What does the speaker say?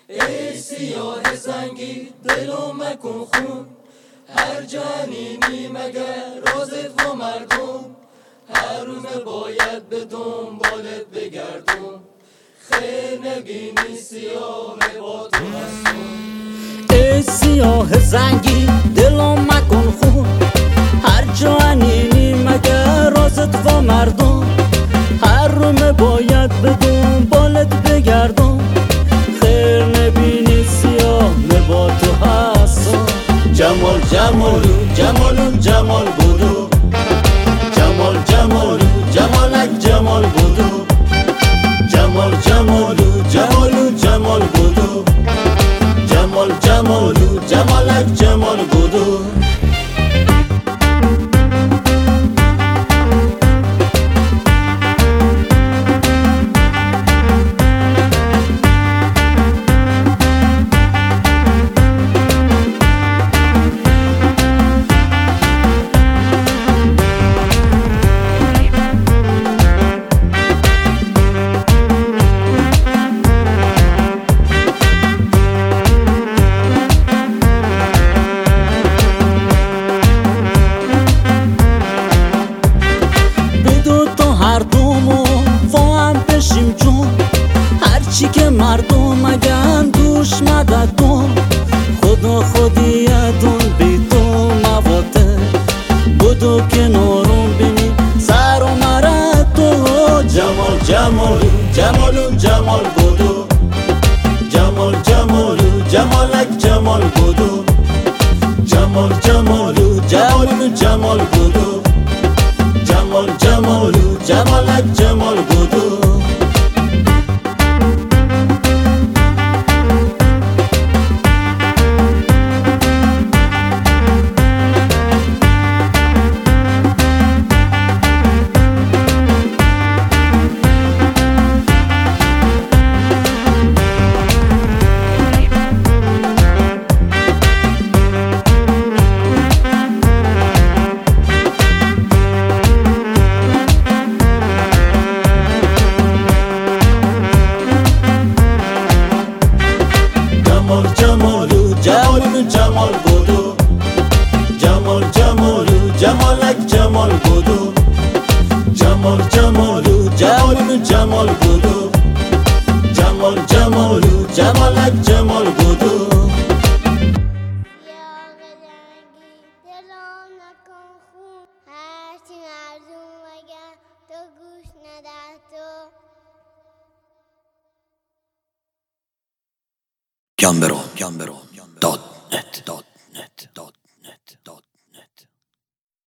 ای سیاه زنگی دلو مکن خون، هر جنینی مگر رازت و مردم، هر روز باید به دنبالت بگردم، خیر نبینی سیاه با تو هستم. ای سیاه زنگی دلو مکن خون، هر جنینی مگر رازت و مردم، هر روز باید به دنبالت بگردم، خیر نبینی سیاه با تو هستم. جمال جمالو جمالو جمال بودو، جمال جمالو جمالک جمال بودو، جمال جمالو جمالو جمال بودو، جمال جمالو جمالک جمال بودو. هرچی که مردم مگن دوش مددون، خدا خودیتون بی تو مواته، بودو کنارم بینی سر و مرد تو. جمال جمالو جمالو جمال بودو، جمال جمالو جمالک جمال بودو، جمال جمالو جمالو جمال بودو، جمال جمالو جمالک جمال بودو. جمالو جمالو جمال بودو، جمال جمالو جمالک جمال بودو، جمال جمالو جمالو جمال بودو، جمال جمالو جمالک جمال بودو. Gambero, Gambero.